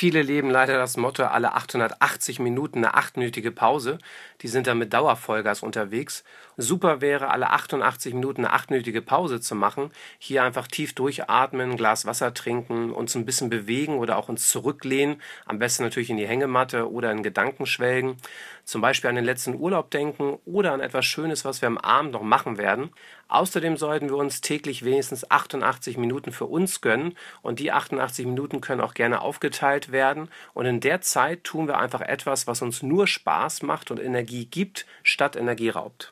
Viele leben leider das Motto, alle 880 Minuten eine achtminütige Pause. Die sind dann mit Dauervollgas unterwegs. Super wäre, alle 88 Minuten eine achtminütige Pause zu machen. Hier einfach tief durchatmen, ein Glas Wasser trinken, uns ein bisschen bewegen oder auch uns zurücklehnen. Am besten natürlich in die Hängematte oder in Gedanken schwelgen. Zum Beispiel an den letzten Urlaub denken oder an etwas Schönes, was wir am Abend noch machen werden. Außerdem sollten wir uns täglich wenigstens 88 Minuten für uns gönnen und die 88 Minuten können auch gerne aufgeteilt werden und in der Zeit tun wir einfach etwas, was uns nur Spaß macht und Energie gibt, statt Energie raubt.